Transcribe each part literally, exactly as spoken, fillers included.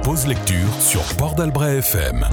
Pause lecture sur Port d'Albret F M.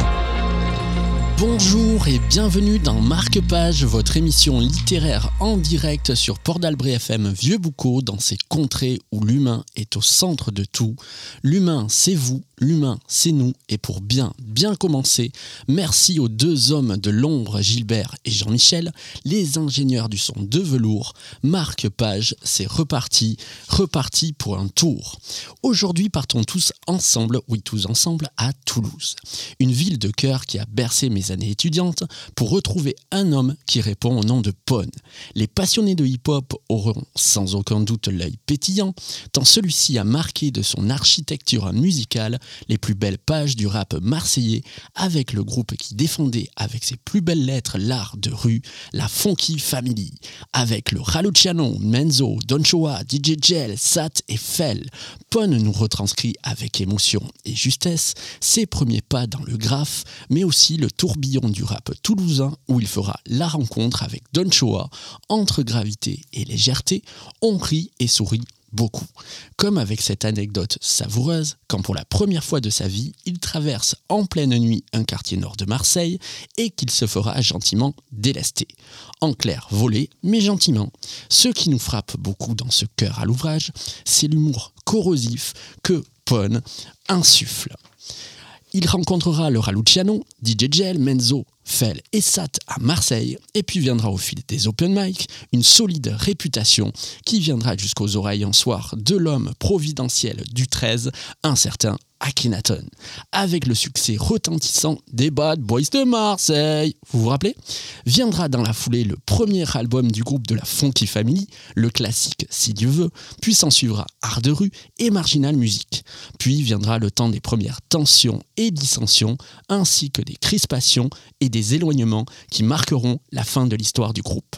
Bonjour et bienvenue dans Marque-Page, votre émission littéraire en direct sur Port d'Albret F M Vieux-Boucau, dans ces contrées où l'humain est au centre de tout. L'humain, c'est vous, l'humain, c'est nous. Et pour bien, bien commencer, merci aux deux hommes de l'ombre, Gilbert et Jean-Michel, les ingénieurs du son de velours. Marque-Page, c'est reparti, reparti pour un tour. Aujourd'hui, partons tous ensemble, oui tous ensemble, à Toulouse. Une ville de cœur qui a bercé mes années étudiantes, pour retrouver un homme qui répond au nom de Pon. Les passionnés de hip-hop auront sans aucun doute l'œil pétillant, tant celui-ci a marqué de son architecture musicale les plus belles pages du rap marseillais, avec le groupe qui défendait avec ses plus belles lettres l'art de rue, la Funky Family, avec le Raluciano, Menzo, Don Choa, D J Gel, Sat et Fel. Pon nous retranscrit avec émotion et justesse ses premiers pas dans le graphe, mais aussi le tourbillon du rap toulousain où il fera la rencontre avec Don Choa. Entre gravité et légèreté, on rit et sourit beaucoup. Comme avec cette anecdote savoureuse, quand pour la première fois de sa vie, il traverse en pleine nuit un quartier nord de Marseille et qu'il se fera gentiment délester. En clair, volé, mais gentiment. Ce qui nous frappe beaucoup dans ce cœur à l'ouvrage, c'est l'humour corrosif que Pon insuffle. Il rencontrera le Raluciano, D J Gel, Menzo, Fel et Sat à Marseille, et puis viendra au fil des open mic une solide réputation qui viendra jusqu'aux oreilles un soir de l'homme providentiel du treize, un certain Akhenaton, avec le succès retentissant des Bad Boys de Marseille. Vous vous rappelez ? Viendra dans la foulée le premier album du groupe de la Funky Family, le classique Si Dieu veut, puis s'en suivra Art de rue et Marginal Music. Puis viendra le temps des premières tensions et dissensions, ainsi que des crispations et des éloignements qui marqueront la fin de l'histoire du groupe.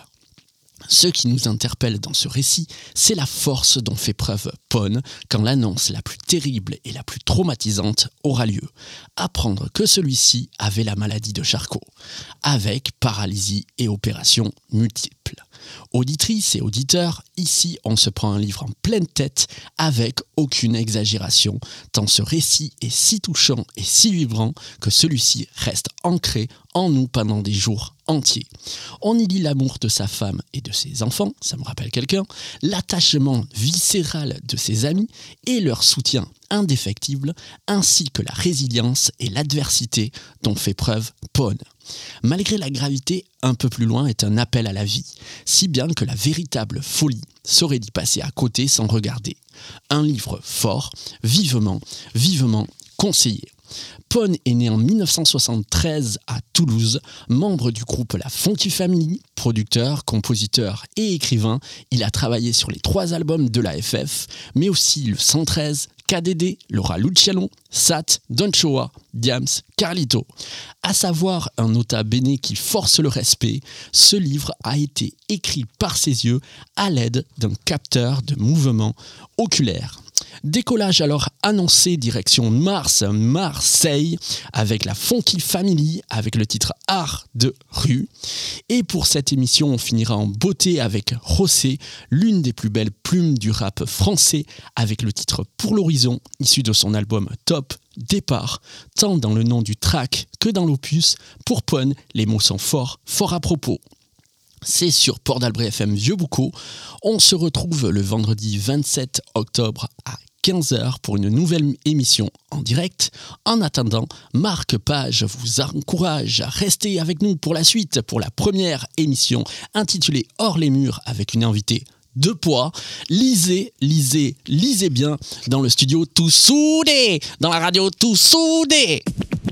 Ce qui nous interpelle dans ce récit, c'est la force dont fait preuve Pon quand l'annonce la plus terrible et la plus traumatisante aura lieu. Apprendre que celui-ci avait la maladie de Charcot, avec paralysie et opérations multiples. Auditrices et auditeurs, ici on se prend un livre en pleine tête avec aucune exagération, tant ce récit est si touchant et si vibrant que celui-ci reste ancré en nous pendant des jours entiers. On y lit l'amour de sa femme et de ses enfants, ça me rappelle quelqu'un, l'attachement viscéral de ses amis et leur soutien indéfectible, ainsi que la résilience et l'adversité dont fait preuve Pon. Malgré la gravité, un peu plus loin est un appel à la vie, si bien que la véritable folie serait d'y passer à côté sans regarder. Un livre fort, vivement, vivement conseillé. Pon est né en dix-neuf cent soixante-treize à Toulouse, membre du groupe La Funky Family, producteur, compositeur et écrivain. Il a travaillé sur les trois albums de la F F, mais aussi le cent treize, K D D, le Raluciano, Sat, Don Choa, Diams, Carlito. À savoir un nota bene qui force le respect, ce livre a été écrit par ses yeux à l'aide d'un capteur de mouvement oculaire. Décollage alors annoncé direction Mars, Marseille, avec la Funky Family, avec le titre Art de rue. Et pour cette émission, on finira en beauté avec José, l'une des plus belles plumes du rap français, avec le titre Pour l'horizon, issu de son album Top Départ. Tant dans le nom du track que dans l'opus, pour Pon, les mots sont forts, forts à propos. C'est sur Port d'Albret F M Vieux-Boucau. On se retrouve le vendredi vingt-sept octobre à quinze heures pour une nouvelle émission en direct. En attendant, Marque-Page vous encourage à rester avec nous pour la suite, pour la première émission intitulée Hors les murs avec une invitée de poids. Lisez, lisez, lisez bien dans le studio tout soudé, dans la radio tout soudé.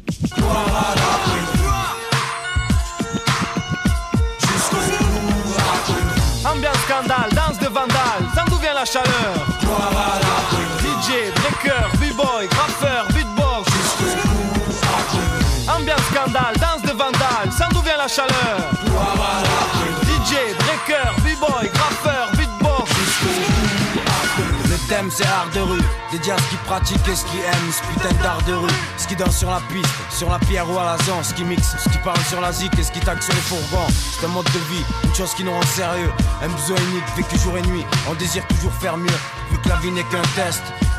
Ambiance scandale, danse de vandale, sans d'où vient la chaleur. D J, breaker, b-boy, graffeur, beatbox. Ambiance scandale, danse de vandale, sans d'où vient la chaleur. D J, breaker, b-boy, graffeur, beatbox. Le thème c'est art de rue, dédié à ce qui pratique et ce qui aime ce putain d'art de rue. Ce qui danse sur la piste, sur la pierre ou à la zone, ce qui mixe, ce qui parle sur la zik et ce qui taxe sur les fourgons. C'est un mode de vie, une chose qui nous rend sérieux. Un besoin unique, vécu jour et nuit, on désire toujours faire mieux. Vu que la vie n'est qu'un test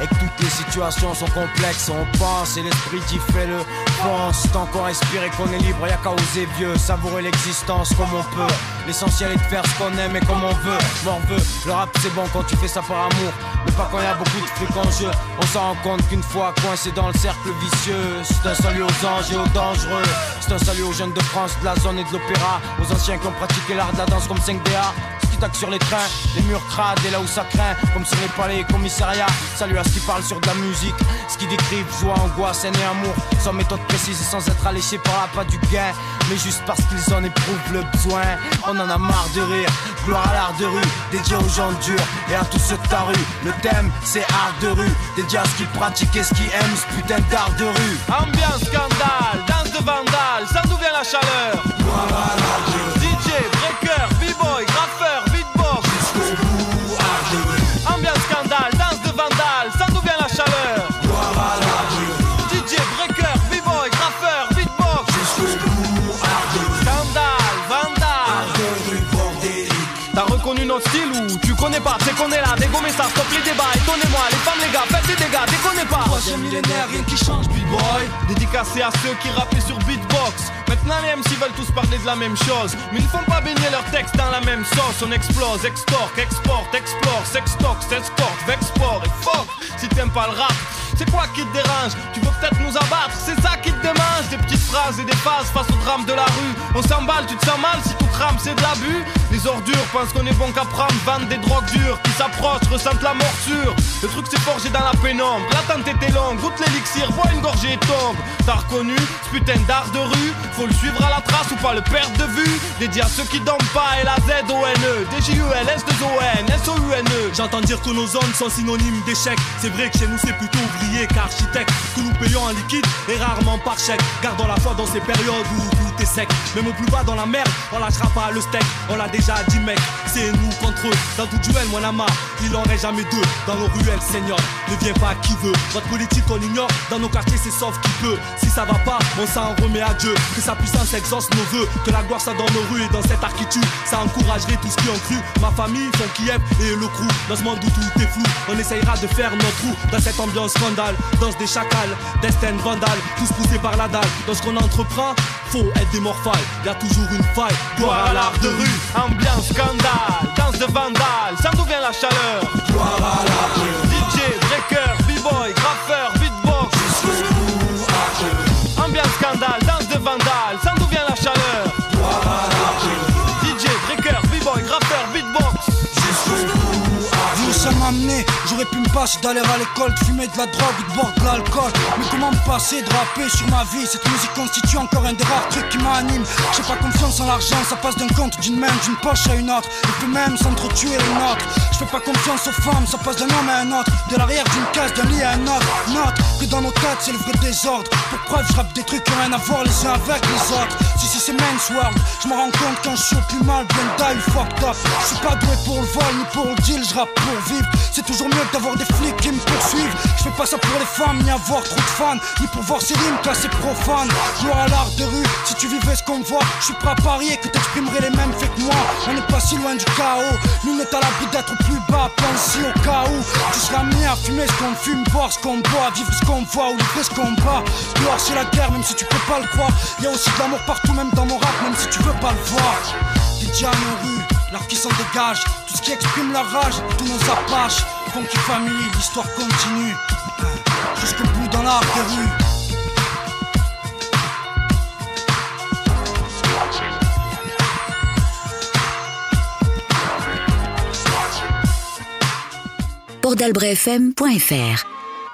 et que toutes les situations sont complexes. On pense et l'esprit dit fais-le, pense. Tant qu'on respire et qu'on est libre, y'a qu'à oser vieux. Savourer l'existence comme on peut. L'essentiel est de faire ce qu'on aime et comme on veut. Morveux, le rap c'est bon quand tu fais ça par amour, mais pas quand y'a beaucoup de trucs en jeu. On s'en rend compte qu'une fois coincé dans le cercle vicieux. C'est un salut aux anges et aux dangereux. C'est un salut aux jeunes de France, de la zone et de l'opéra. Aux anciens qui ont pratiqué l'art de la danse comme cinq D A. Sur les trains, les murs crades et là où ça craint, comme sur les palais et commissariats. Salut à ce qui parle sur de la musique, ce qui décrivent joie, angoisse, haine et amour, sans méthode précise et sans être alléché par la pas du gain, mais juste parce qu'ils en éprouvent le besoin. On en a marre de rire, gloire à l'art de rue, dédié aux gens durs et à tous ceux de ta rue. Le thème c'est art de rue, dédié à ce qui pratique et ce qui aime ce putain d'art de rue. Ambiance scandale, danse de vandale, ça d'où vient la chaleur. Gloire à l'art de rue. D J, breaker, b-boy, graffeur, beatbox. Jusqu'au bout, art de rue. Ambiance scandale, danse de vandale, ça d'où vient la chaleur. Gloire à l'art de rue. D J, breaker, b-boy, graffeur, beatbox. Jusqu'au bout, art de rue. Scandale, vandale, art de rue bordélique. T'as reconnu notre style ou tu connais pas? C'est qu'on est là, dégommez ça, stop les débats. Étonnez-moi, les femmes, les gars, faites des dégâts, déconnez pas. Troisième millénaire, rien qui change, beatboy. Dédicacé à ceux qui rappaient sur beatbox. Maintenant les M C veulent tous parler de la même chose, mais ils ne font pas baigner leurs textes dans la même sauce. On explose, extorque, exporte, explore, sextox, s'escorte, vexport et fuck. Si t'aimes pas le rap, c'est quoi qui te dérange? Tu veux peut-être nous abattre, c'est ça qui te démange. Des petites phrases et des phases face au drame de la rue. On s'emballe, tu te sens mal si tout crame, c'est de l'abus. Les ordures pensent qu'on est bon qu'à prendre, vendent des drogues dures. Qui s'approchent, ressentent la morsure. Le truc s'est forgé dans la pénombre, l'attente était longue. Goûte l'élixir, bois une gorgée et tombe. T'as reconnu ce putain d'art de rue? Faut le suivre à la trace ou pas le perdre de vue. Dédié à ceux qui dorment pas et la Z O N E. D J U L S deux O N S O U N E. J'entends dire que nos zones sont synonymes d'échec. C'est vrai que chez nous c'est plutôt ouvrier qu'architecte, que nous payons en liquide et rarement par chèque. Gardons la foi dans ces périodes où tout est sec. Même au plus bas dans la merde, on lâchera pas le steak. On l'a déjà dit mec, c'est nous contre eux. Dans tout duel, mon ama, il en reste jamais deux. Dans nos ruelles, Seigneur, ne vient pas qui veut. Votre politique on ignore, dans nos quartiers c'est sauf qui peut. Si ça va pas, on s'en remet à Dieu. Que sa puissance exauce nos vœux, que la gloire soit dans nos rues et dans cette architecture. Ça encouragerait tout ce qui ont cru. Ma famille, font Kiev et le crew. Dans ce monde où tout est flou, on essayera de faire notre trou. Dans cette ambiance scandale, danse des chacals, destin vandale, tous poussés par la dalle. Dans ce qu'on entreprend, faut être des morphales. Y'a toujours une faille, gloire à l'art de rue. Ambiance scandale, danse de vandale, ça d'où vient la chaleur. Gloire à l'art de rue. D J, breaker, b-boy, graffeur, beatbox. Jusqu'au bout, art de rue. Ambiance scandale, danse de vandale, ça d'où vient la chaleur. Gloire à l'art de rue. D J, breaker, b-boy, graffeur, beatbox. Jusqu'au bout, art de rue. Ça m'a amené, j'aurais pu me passer d'aller à l'école, de fumer de la drogue ou de boire de l'alcool. Mais comment me passer de rapper sur ma vie? Cette musique constitue encore un des rares trucs qui m'anime. J'ai pas confiance en l'argent, ça passe d'un compte, d'une main, d'une poche à une autre. Et peut même s'entretuer une autre. Je fais pas confiance aux femmes, ça passe d'un homme à un autre. De l'arrière d'une case, d'un lit à un autre. Note que dans nos têtes c'est le vrai désordre. Pour preuve je rappe des trucs qui ont rien à voir les uns avec les autres. Si si c'est Men's World, je me rends compte quand je suis au plus mal, bien die ou fucked up. Je suis pas doué pour le vol ni pour le deal, je rappe pour vivre. C'est toujours mieux que d'avoir des flics qui me poursuivent. Je fais pas ça pour les femmes, ni avoir trop de fans, ni pour voir ces rimes classées profanes. Gloire à l'art de rue, si tu vivais ce qu'on voit, je suis prêt à parier que t'exprimerais les mêmes faits que moi. On n'est pas si loin du chaos, nul n'est à l'abri d'être plus bas, pense au cas où tu seras amené à fumer ce qu'on fume, boire ce qu'on boit, vivre ce qu'on voit ou livrer ce qu'on bat. Gloire c'est la guerre, même si tu peux pas le croire. Y'a aussi de l'amour partout, même dans mon rap, même si tu veux pas le voir. Dédié à nos rues, l'art qui s'en dégage, tout ce qui exprime la rage, tous nos apaches. Funky Family, l'histoire continue, jusqu'au bout dans l'art de rue. port d'albret f m point f r.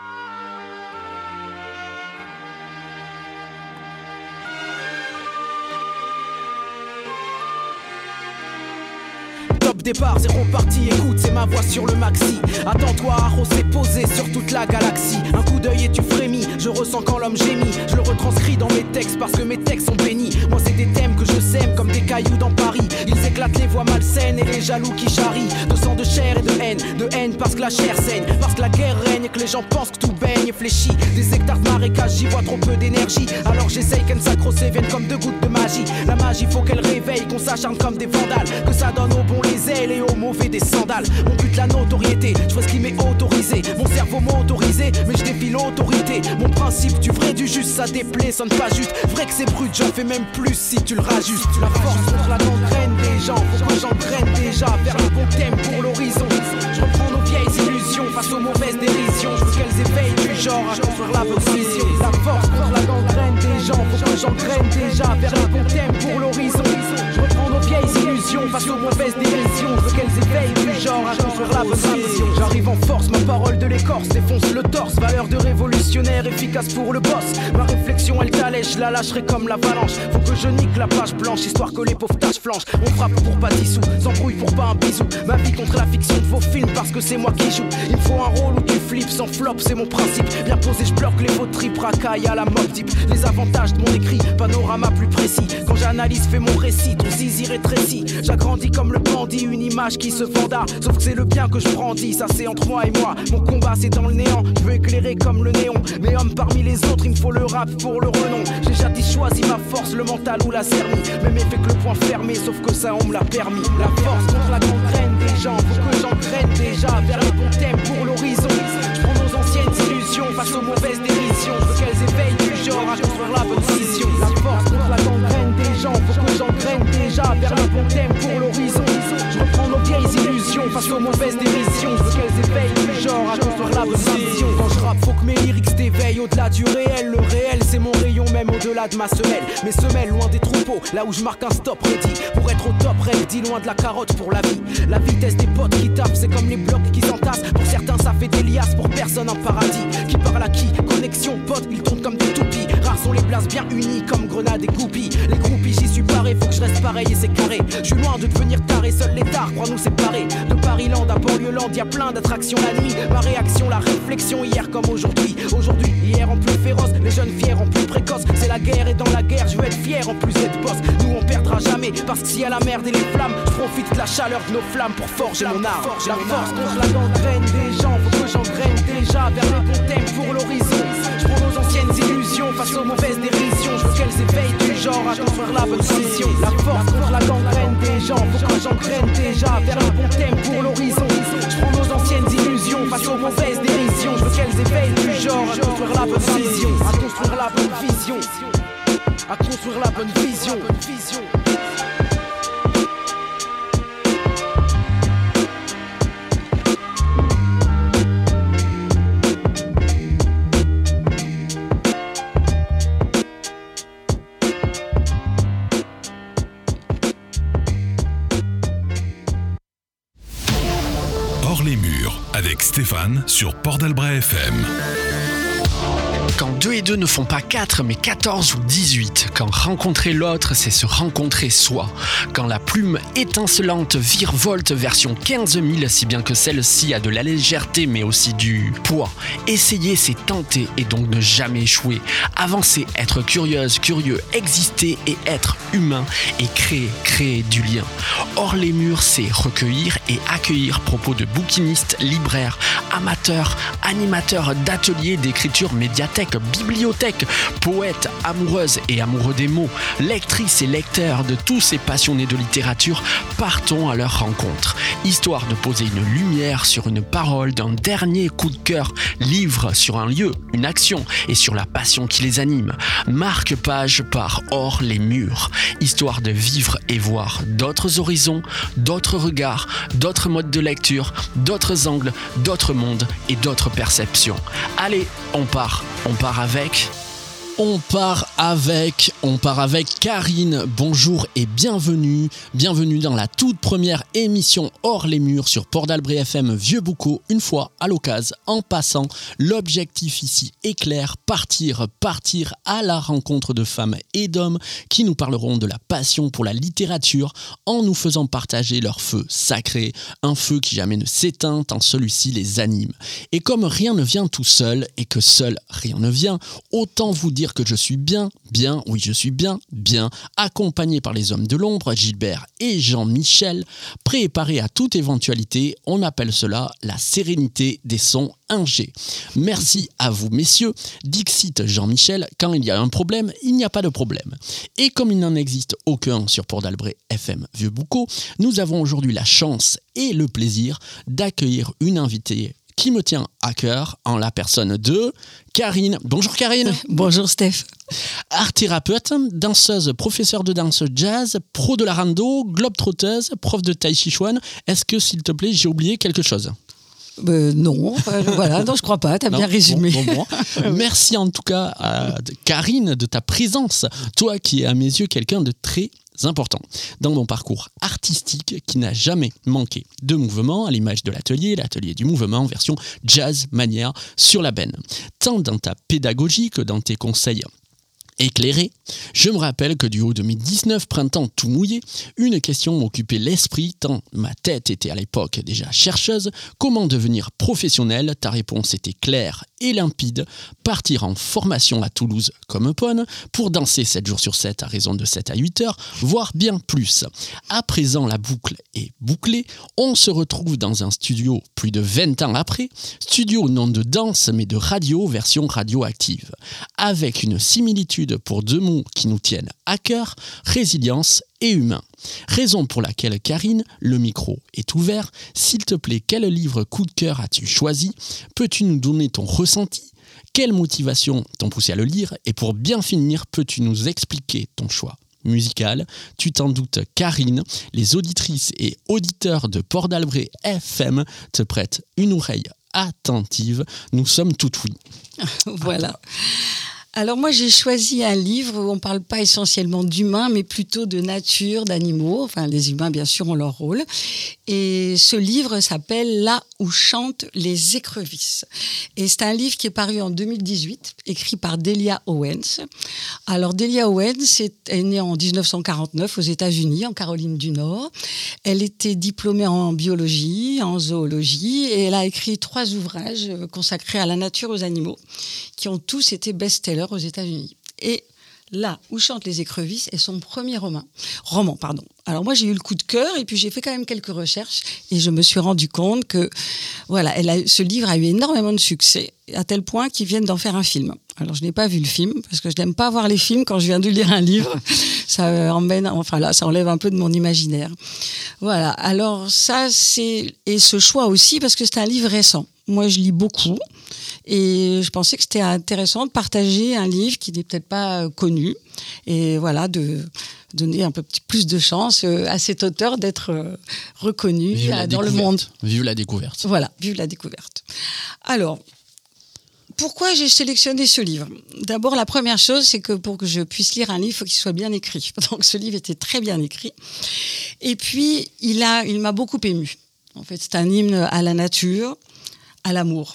Départ, c'est reparti, écoute, c'est ma voix sur le maxi. Attends-toi à rosser, posé sur toute la galaxie. Un coup d'œil et tu frémis, je je ressens quand l'homme gémit. Je le retranscris dans mes textes parce que mes textes sont bénis. Moi c'est des thèmes que je sème comme des cailloux dans Paris. Ils éclatent les voix malsaines et les jaloux qui charrient. De sang, de chair et de haine. De haine parce que la chair saigne, parce que la guerre règne et que les gens pensent que tout baigne et fléchit. Des hectares de marécages, j'y vois trop peu d'énergie. Alors j'essaye qu'elles s'accrochent viennent comme deux gouttes de magie. La magie faut qu'elle réveille, qu'on s'acharne comme des vandales. Que ça donne aux bons les ailes et aux mauvais des sandales. Mon but la notoriété, je ferai ce qui m'est autorisé. Mon cerveau m'a autorisé, mais je défie l'autorité. Mon principe du vrai du juste, ça déplaît, sonne pas juste. Vrai que c'est brut, j'en fais même plus si tu le rajustes. La force contre la gangrène des gens, faut que j'engraine déjà vers le bon thème pour l'horizon. Je reprends nos vieilles illusions face aux mauvaises dérisions. Je veux qu'elles éveillent du genre à construire la bonne vision. La force contre la gangrène des gens, faut que j'engraine déjà vers le bon thème pour l'horizon. Je reprends nos vieilles illusions face aux mauvaises dérisions. Je veux qu'elles éveillent du genre à construire la bonne vision. J'arrive en force, ma parole de l'écorce défonce le torse. Valeur de révolutionnaire, efficace pour le boss. Ma réflexion elle t'allège, je la lâcherai comme l'avalanche. Faut que je nique la page blanche, histoire que les pauvres tâches flanchent. On frappe pour pas dissous, s'embrouille pour pas un bisou. Ma vie contre la fiction de vos films parce que c'est moi qui joue. Il me faut un rôle où tu flippes sans flop, c'est mon principe. Bien posé, je bloque les vautripes, racaille à la mob type. Les avantages de mon écrit, panorama plus précis. Quand j'analyse, fais mon récit, ton zizi rétrécit. J'agrandis comme le bandit, une image qui se venda. Sauf que c'est le bien que je brandis, ça c'est entre moi et moi. Mon combat c'est dans le néant, je veux éclairer comme le néon. Mais homme parmi les autres, il me faut le rap pour le renom. J'ai jadis choisi ma force, le mental ou la cernie. Même effet que le point fermé, sauf que ça on me l'a permis. La force contre la gangrène des gens, faut que j'engraine déjà vers le bon thème pour l'horizon. Je prends nos anciennes illusions face aux mauvaises dérisions. Je veux qu'elles éveillent du genre à construire la bonne vision. La force contre la gangrène des gens, faut que j'engraine déjà vers le bon thème pour l'horizon. Je reprends nos vieilles illusions face aux mauvaises dérisions. Je veux qu'elles éveillent du genre à construire la bonne vision. Quand je rappe, faut que mes lyrics t'éveillent au-delà du réel. Le réel, c'est mon rayon, même au-delà de ma semelle. Mes semelles, loin des troupeaux, là où je marque un stop ready. Pour être au top, ready, loin de la carotte pour la vie. La vitesse des potes qui tapent, c'est comme les blocs qui s'entassent. Pour certains, ça fait des liasses, pour personne un paradis. Qui parle à qui? Connexion, potes, ils tournent comme des toupies. Rares sont les places bien unies, comme grenades et groupies. Les groupies, j'y suis paré, faut que je reste pareil et c'est carré. Je suis loin de devenir taré, seuls les tards croient nous séparer. De Paris-Land à Banlieue-Land, y'a plein d'attractions la nuit. Ma réaction, la réflexion, hier comme aujourd'hui. Aujourd'hui, hier en plus féroce, les jeunes fiers en plus précoces. C'est la guerre et dans la guerre, je veux être fier en plus d'être boss. Nous on perdra jamais, parce que s'il y a la merde et les flammes, je profite de la chaleur de nos flammes pour forger mon art. La force contre la gangrène des gens, faut que j'engraine déjà vers le bon thème pour l'horizon. Je prends nos anciennes illusions face aux mauvaises dérisions. Je veux qu'elles éveillent du genre à construire la bonne vision. La force contre la gangrène des gens, faut que j'engraine déjà vers le bon thème pour l'horizon. Je prends nos anciennes illusions face aux mauvaises dérisions. Je veux qu'elles éveillent du genre à construire la bonne vision. À construire la bonne vision. À construire la bonne vision. Hors les murs, avec Stéphane sur Port d'Albret F M. Quand deux et deux ne font pas quatre, mais quatorze ou dix-huit. Quand rencontrer l'autre, c'est se rencontrer soi. Quand la plume étincelante virevolte version quinze mille, si bien que celle-ci a de la légèreté, mais aussi du poids. Essayer, c'est tenter et donc ne jamais échouer. Avancer, être curieuse, curieux, exister et être humain et créer, créer du lien. Hors les murs, c'est recueillir et accueillir propos de bouquinistes, libraires, amateurs, animateurs d'ateliers d'écriture médiathèque, bibliothèque, poètes, amoureuses et amoureux des mots, lectrices et lecteurs de tous ces passionnés de littérature, partons à leur rencontre, histoire de poser une lumière sur une parole d'un dernier coup de cœur, livre sur un lieu, une action et sur la passion qui les anime. Marque-page par hors les murs, histoire de vivre et voir d'autres horizons, d'autres regards, d'autres modes de lecture, d'autres angles, d'autres mondes et d'autres perceptions. Allez, on part, on part avec On part avec, on part avec Karine. Bonjour et bienvenue. Bienvenue dans la toute première émission hors les murs sur Port d'Albret F M Vieux-Boucau. Une fois à l'occasion, en passant, l'objectif ici est clair, partir, partir à la rencontre de femmes et d'hommes qui nous parleront de la passion pour la littérature en nous faisant partager leur feu sacré, un feu qui jamais ne s'éteint tant celui-ci les anime. Et comme rien ne vient tout seul et que seul rien ne vient, autant vous dire que je suis bien, bien, oui je suis bien, bien, accompagné par les hommes de l'ombre, Gilbert et Jean-Michel, préparé à toute éventualité, on appelle cela la sérénité des sons ingés. Merci à vous messieurs, dixit Jean-Michel, quand il y a un problème, il n'y a pas de problème. Et comme il n'en existe aucun sur Port d'Albret F M Vieux-Boucau, nous avons aujourd'hui la chance et le plaisir d'accueillir une invitée qui me tient à cœur en la personne de Karine. Bonjour Karine. Bonjour Steph. Art thérapeute, danseuse, professeure de danse jazz, pro de la rando, globe-trotteuse, prof de tai chi chuan. Est-ce que, s'il te plaît, j'ai oublié quelque chose ? Euh, non, euh, voilà, non, je crois pas, tu as bien résumé. Bon, bon, bon. Merci en tout cas à Karine de ta présence, toi qui es à mes yeux quelqu'un de très important dans mon parcours artistique qui n'a jamais manqué de mouvement, à l'image de l'atelier, l'atelier du mouvement en version jazz manière sur la benne. Tant dans ta pédagogie que dans tes conseils éclairé, je me rappelle que du haut de mes dix-neuf printemps tout mouillés, une question m'occupait l'esprit tant ma tête était à l'époque déjà chercheuse. Comment devenir professionnel ? Ta réponse était claire et limpide. Partir en formation à Toulouse comme Pone pour danser sept jours sur sept à raison de sept à huit heures, voire bien plus. À présent, la boucle est bouclée. On se retrouve dans un studio plus de vingt ans après. Studio non de danse mais de radio version radioactive. Avec une similitude pour deux mots qui nous tiennent à cœur, résilience et humain. Raison pour laquelle, Karine, le micro est ouvert. S'il te plaît, quel livre coup de cœur as-tu choisi ? Peux-tu nous donner ton ressenti ? Quelle motivation t'ont poussé à le lire ? Et pour bien finir, peux-tu nous expliquer ton choix musical ? Tu t'en doutes, Karine, les auditrices et auditeurs de Port d'Albret F M te prêtent une oreille attentive. Nous sommes tout oui. Voilà. Alors moi j'ai choisi un livre où on ne parle pas essentiellement d'humains mais plutôt de nature, d'animaux. Enfin les humains bien sûr ont leur rôle. Et ce livre s'appelle « Là où chantent les écrevisses ». Et c'est un livre qui est paru en deux mille dix-huit, écrit par Delia Owens. Alors Delia Owens est née en dix-neuf cent quarante-neuf aux États-Unis, en Caroline du Nord. Elle était diplômée en biologie, en zoologie et elle a écrit trois ouvrages consacrés à la nature, aux animaux, qui ont tous été best-sellers aux États-Unis. Et Là où chantent les écrevisses est son premier roman. roman pardon. Alors moi j'ai eu le coup de cœur et puis j'ai fait quand même quelques recherches et je me suis rendu compte que voilà, elle a, ce livre a eu énormément de succès à tel point qu'ils viennent d'en faire un film. Alors je n'ai pas vu le film parce que je n'aime pas voir les films quand je viens de lire un livre. Ça emmène, enfin là, ça enlève un peu de mon imaginaire. Voilà. Alors ça c'est et ce choix aussi parce que c'est un livre récent. Moi je lis beaucoup. Et je pensais que c'était intéressant de partager un livre qui n'est peut-être pas connu. Et voilà, de donner un peu plus de chance à cet auteur d'être reconnu dans le monde. Vive la découverte. Voilà, vive la découverte. Alors, pourquoi j'ai sélectionné ce livre ? D'abord, la première chose, c'est que pour que je puisse lire un livre, il faut qu'il soit bien écrit. Donc ce livre était très bien écrit. Et puis, il, a, il m'a beaucoup ému. En fait, c'est un hymne à la nature, à l'amour.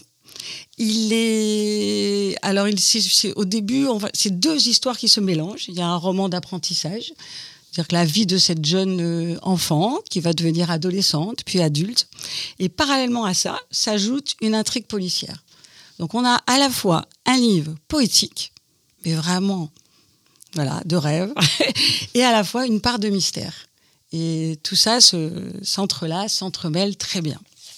Il est alors il c'est, c'est au début on va, c'est deux histoires qui se mélangent. Il y a un roman d'apprentissage, c'est-à-dire que la vie de cette jeune enfant qui va devenir adolescente puis adulte, et parallèlement à ça s'ajoute une intrigue policière. Donc on a à la fois un livre poétique, mais vraiment voilà de rêve, et à la fois une part de mystère. Et tout ça se s'entrelace, s'entremêle très bien.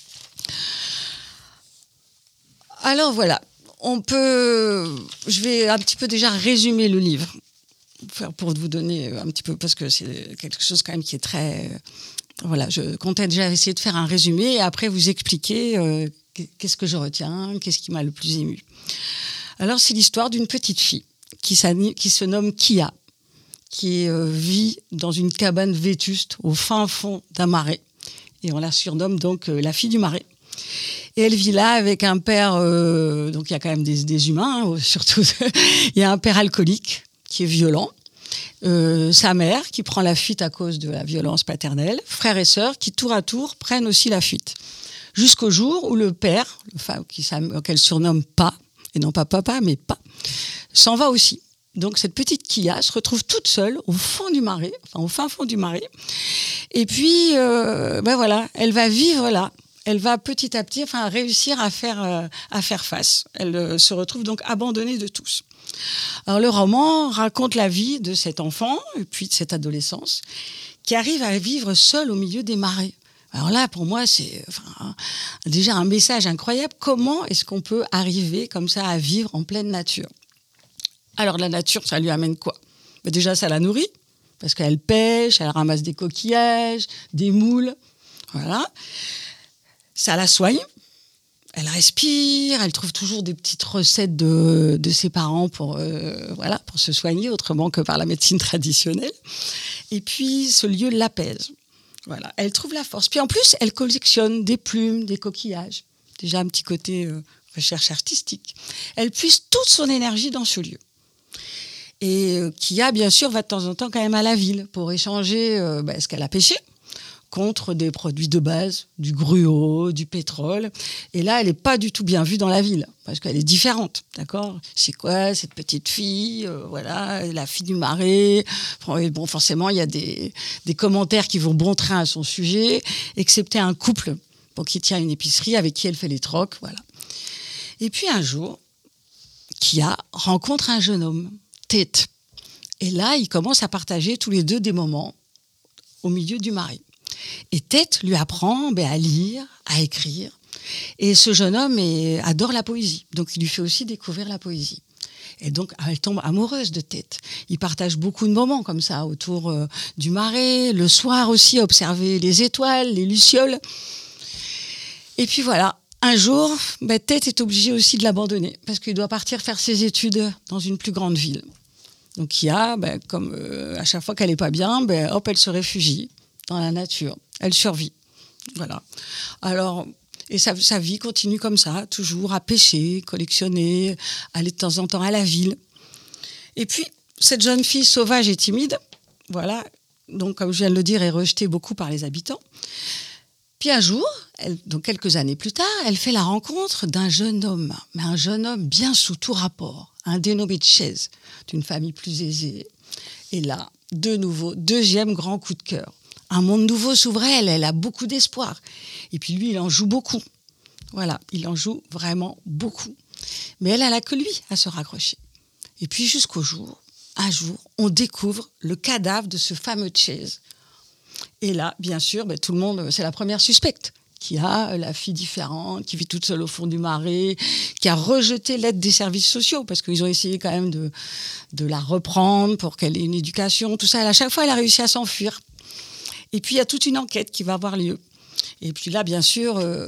Alors voilà, on peut, je vais un petit peu déjà résumer le livre, pour vous donner un petit peu, parce que c'est quelque chose quand même qui est très, voilà, je comptais déjà essayer de faire un résumé et après vous expliquer euh, qu'est-ce que je retiens, qu'est-ce qui m'a le plus ému. Alors c'est l'histoire d'une petite fille qui, qui se nomme Kia, qui euh, vit dans une cabane vétuste au fin fond d'un marais, et on la surnomme donc euh, la fille du marais. Et elle vit là avec un père, euh, donc il y a quand même des, des humains, hein, surtout. Il y a un père alcoolique qui est violent. Euh, sa mère qui prend la fuite à cause de la violence paternelle, frères et sœurs qui tour à tour prennent aussi la fuite. Jusqu'au jour où le père, qu'elle surnomme Pa, et non pas papa, mais Pa, s'en va aussi. Donc cette petite Kia se retrouve toute seule au fond du marais, enfin au fin fond du marais. Et puis, euh, ben voilà, elle va vivre là. Elle va petit à petit, enfin, réussir à faire, euh, à faire face. Elle euh, se retrouve donc abandonnée de tous. Alors le roman raconte la vie de cet enfant et puis de cette adolescence qui arrive à vivre seule au milieu des marais. Alors là, pour moi, c'est enfin, déjà un message incroyable. Comment est-ce qu'on peut arriver comme ça à vivre en pleine nature ? Alors la nature, ça lui amène quoi ? Ben déjà, ça la nourrit parce qu'elle pêche, elle ramasse des coquillages, des moules, voilà. Ça la soigne. Elle respire, elle trouve toujours des petites recettes de, de ses parents pour, euh, voilà, pour se soigner, autrement que par la médecine traditionnelle. Et puis, ce lieu l'apaise. Voilà, elle trouve la force. Puis en plus, elle collectionne des plumes, des coquillages. Déjà un petit côté euh, recherche artistique. Elle puise toute son énergie dans ce lieu. Et euh, Kia, bien sûr, va de temps en temps quand même à la ville pour échanger euh, bah, ce qu'elle a pêché contre des produits de base, du gruau, du pétrole. Et là, elle n'est pas du tout bien vue dans la ville, parce qu'elle est différente, d'accord ? C'est quoi cette petite fille, euh, voilà, la fille du marais. Bon, forcément, il y a des, des commentaires qui vont bon train à son sujet, excepté un couple bon, qui tient une épicerie avec qui elle fait les trocs, voilà. Et puis un jour, Kia rencontre un jeune homme, Tête. Et là, ils commencent à partager tous les deux des moments au milieu du marais. Et Tête lui apprend ben, à lire, à écrire. Et ce jeune homme est, adore la poésie. Donc, il lui fait aussi découvrir la poésie. Et donc, elle tombe amoureuse de Tête. Ils partagent beaucoup de moments comme ça, autour euh, du marais, le soir aussi, observer les étoiles, les lucioles. Et puis voilà, un jour, ben, Tête est obligée aussi de l'abandonner, parce qu'il doit partir faire ses études dans une plus grande ville. Donc, il y a, ben, comme euh, à chaque fois qu'elle n'est pas bien, ben, hop, elle se réfugie dans la nature. Elle survit. Voilà. Alors, et sa, sa vie continue comme ça, toujours à pêcher, collectionner, aller de temps en temps à la ville. Et puis, cette jeune fille sauvage et timide, voilà, donc comme je viens de le dire, est rejetée beaucoup par les habitants. Puis un jour, elle, donc quelques années plus tard, elle fait la rencontre d'un jeune homme, mais un jeune homme bien sous tout rapport, un dénommé Chaise, d'une famille plus aisée. Et là, de nouveau, deuxième grand coup de cœur. Un monde nouveau s'ouvre à elle, elle a beaucoup d'espoir. Et puis lui, il en joue beaucoup. Voilà, il en joue vraiment beaucoup. Mais elle, elle n'a que lui à se raccrocher. Et puis jusqu'au jour, un jour, on découvre le cadavre de ce fameux Chaise. Et là, bien sûr, ben, tout le monde, c'est la première suspecte, qui a la fille différente, qui vit toute seule au fond du marais, qui a rejeté l'aide des services sociaux, parce qu'ils ont essayé quand même de, de la reprendre pour qu'elle ait une éducation, tout ça. Et à chaque fois, elle a réussi à s'enfuir. Et puis, il y a toute une enquête qui va avoir lieu. Et puis là, bien sûr, euh,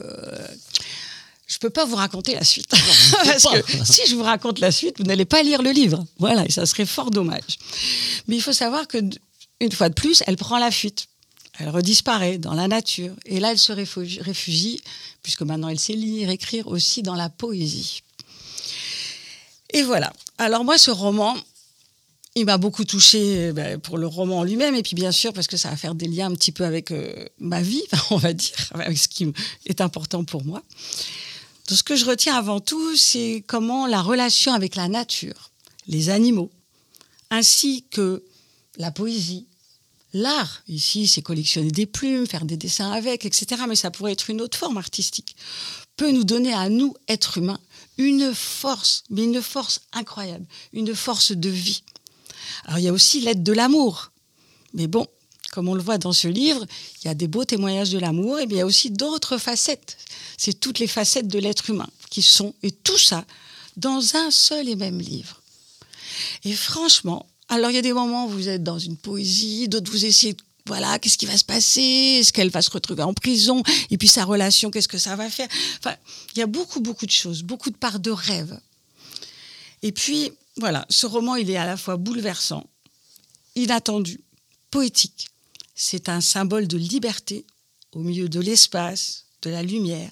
je ne peux pas vous raconter la suite. Parce que si je vous raconte la suite, vous n'allez pas lire le livre. Voilà, et ça serait fort dommage. Mais il faut savoir qu'une fois de plus, elle prend la fuite. Elle redisparaît dans la nature. Et là, elle se réfugie, réfugie, puisque maintenant elle sait lire, écrire aussi dans la poésie. Et voilà. Alors moi, ce roman, il m'a beaucoup touchée ben, pour le roman lui-même, et puis bien sûr, parce que ça va faire des liens un petit peu avec euh, ma vie, on va dire, avec ce qui est important pour moi. Donc, ce que je retiens avant tout, c'est comment la relation avec la nature, les animaux, ainsi que la poésie, l'art, ici, c'est collectionner des plumes, faire des dessins avec, et cetera. Mais ça pourrait être une autre forme artistique, peut nous donner à nous, êtres humains, une force, mais une force incroyable, une force de vie. Alors, il y a aussi l'aide de l'amour. Mais bon, comme on le voit dans ce livre, il y a des beaux témoignages de l'amour, et bien il y a aussi d'autres facettes. C'est toutes les facettes de l'être humain qui sont, et tout ça, dans un seul et même livre. Et franchement, alors il y a des moments où vous êtes dans une poésie, d'autres vous essayez, voilà, qu'est-ce qui va se passer ? Est-ce qu'elle va se retrouver en prison ? Et puis sa relation, qu'est-ce que ça va faire ? Enfin, il y a beaucoup, beaucoup de choses, beaucoup de parts de rêve. Et puis, voilà, ce roman, il est à la fois bouleversant, inattendu, poétique. C'est un symbole de liberté au milieu de l'espace, de la lumière,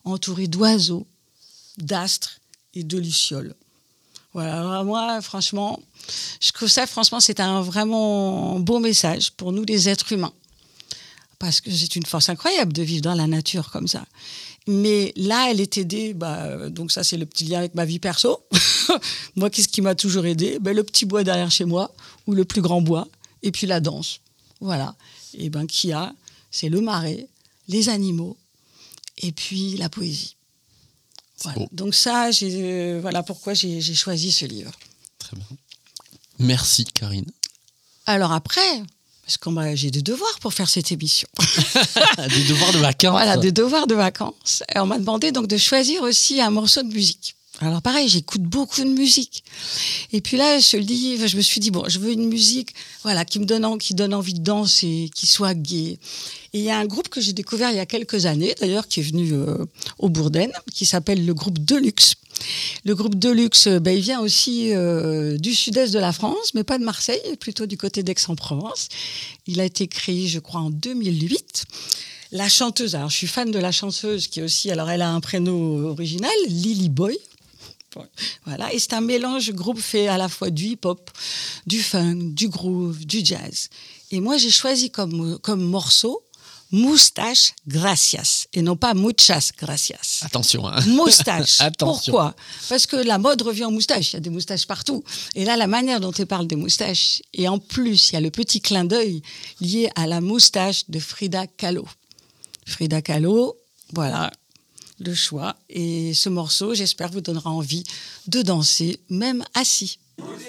entouré d'oiseaux, d'astres et de lucioles. Voilà, alors moi, franchement, je trouve ça, franchement, c'est un vraiment beau message pour nous, les êtres humains. Parce que c'est une force incroyable de vivre dans la nature comme ça. Mais là, elle est aidée, bah, donc ça, c'est le petit lien avec ma vie perso. Moi, qu'est-ce qui m'a toujours aidée ? Ben, le petit bois derrière chez moi, ou le plus grand bois, et puis la danse. Voilà. Et ben, qu'il y a, c'est le marais, les animaux, et puis la poésie. Voilà. Oh. Donc ça, j'ai, euh, voilà pourquoi j'ai, j'ai choisi ce livre. Très bien. Merci, Karine. Alors après, parce que bah, j'ai des devoirs pour faire cette émission. Des devoirs de vacances. Voilà, des devoirs de vacances. Et on m'a demandé donc de choisir aussi un morceau de musique. Alors pareil, j'écoute beaucoup de musique. Et puis là, ce livre, je me suis dit, bon, je veux une musique voilà, qui me donne, en, qui donne envie de danser, qui soit gaie. Et il y a un groupe que j'ai découvert il y a quelques années, d'ailleurs, qui est venu euh, au Bourdaine, qui s'appelle le groupe Deluxe. Le groupe Deluxe, ben, il vient aussi euh, du sud-est de la France, mais pas de Marseille, plutôt du côté d'Aix-en-Provence. Il a été créé, je crois, en deux mille huit. La chanteuse, alors je suis fan de la chanteuse, qui est aussi, alors elle a un prénom original, Lily Boy. Voilà, et c'est un mélange groupe fait à la fois du hip-hop, du funk, du groove, du jazz. Et moi, j'ai choisi comme, comme morceau Moustache Gracias, et non pas Muchas Gracias. Attention. Hein. Moustache. Attention. Pourquoi ? Parce que la mode revient aux moustaches. Il y a des moustaches partout. Et là, la manière dont elle parle des moustaches, et en plus, il y a le petit clin d'œil lié à la moustache de Frida Kahlo. Frida Kahlo, voilà le choix. Et ce morceau, j'espère, vous donnera envie de danser, même assis.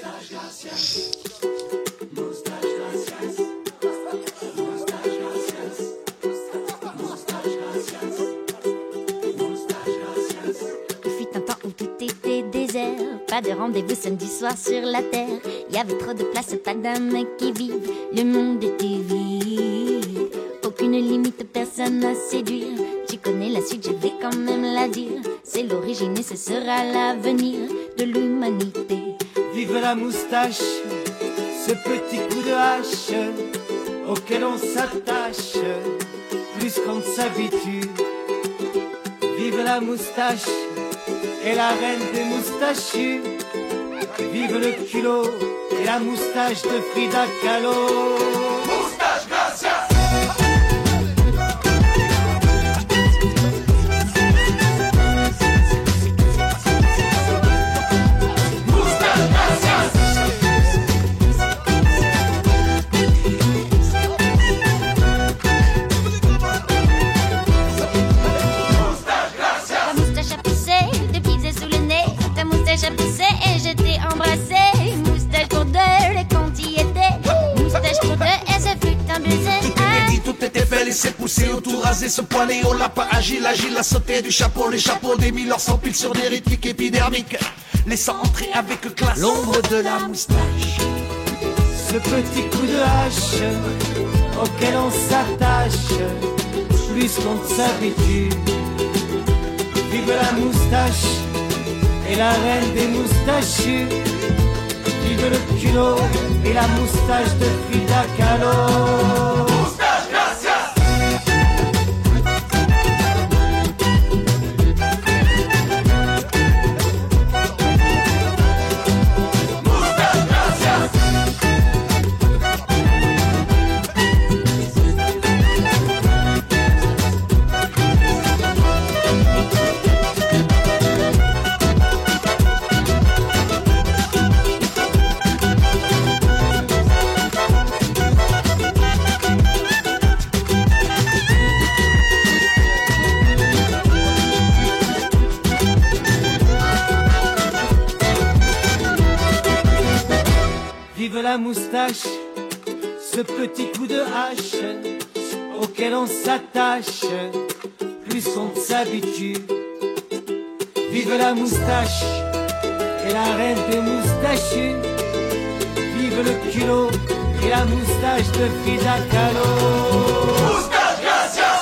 Pas de rendez-vous samedi soir sur la terre. Y avait trop de place, pas d'âme qui vive. Le monde était vide. Aucune limite, personne à séduire. Tu connais la suite, je vais quand même la dire. C'est l'origine et ce sera l'avenir de l'humanité. Vive la moustache, ce petit coup de hache auquel on s'attache plus qu'on ne s'habitue. Vive la moustache et la reine des moustachus. Vive le culot et la moustache de Frida Kahlo. Moustache gracias. Moustache gracias. Moustache gracias. Ta moustache a poussé, des pieds sous le nez. Ta moustache a poussé et je t'ai embrassé. Moustache pour deux, les comptes y étaient. Moustache pour deux et ce fut un baiser. Tout était dit, tout était fait, laissé pousser, au tout rasé, ce poignet, on l'a pas agile, agile, a sauté du chapeau, les chapeaux des mille s'empilent sur des rythmiques épidermiques, laissant entrer avec classe l'ombre de la moustache. Ce petit coup de hache auquel on s'attache plus qu'on ne s'habitue. Vive la moustache et la reine des moustachus. Vive le culot et la moustache de Frida Kahlo. Moustache gracias. Moustache gracias. Vive la moustache, ce petit coup de hache auquel on s'attache plus qu'on ne s'habitue. Vive la moustache et la reine des moustachus. Vive le culot et la moustache de Frida Kahlo. Moustache gracias.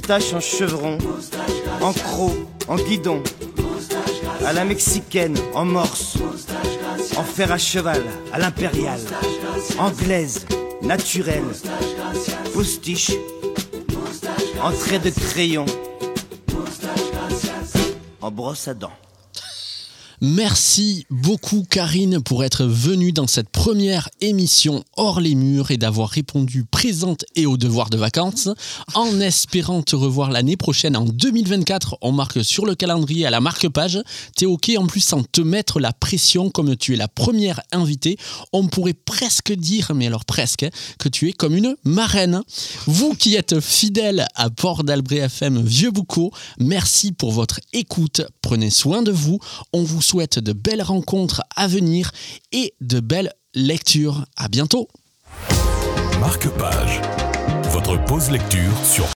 Moustache en chevron, en croc, en guidon, à la mexicaine, en morse, en fer à cheval, à l'impériale, anglaise, naturelle, postiche, en trait de crayon, en brosse à dents. Merci beaucoup Karine pour être venue dans cette première émission hors les murs et d'avoir répondu présente et au devoir de vacances. En espérant te revoir l'année prochaine en deux mille vingt-quatre, on marque sur le calendrier à la marque-page. T'es ok en plus sans te mettre la pression comme tu es la première invitée. On pourrait presque dire, mais alors presque, que tu es comme une marraine. Vous qui êtes fidèles à Port d'Albret F M Vieux-Boucau, merci pour votre écoute. Prenez soin de vous. On vous souhaite de belles rencontres à venir et de belles lectures. À bientôt. Marque-page, votre pause lecture sur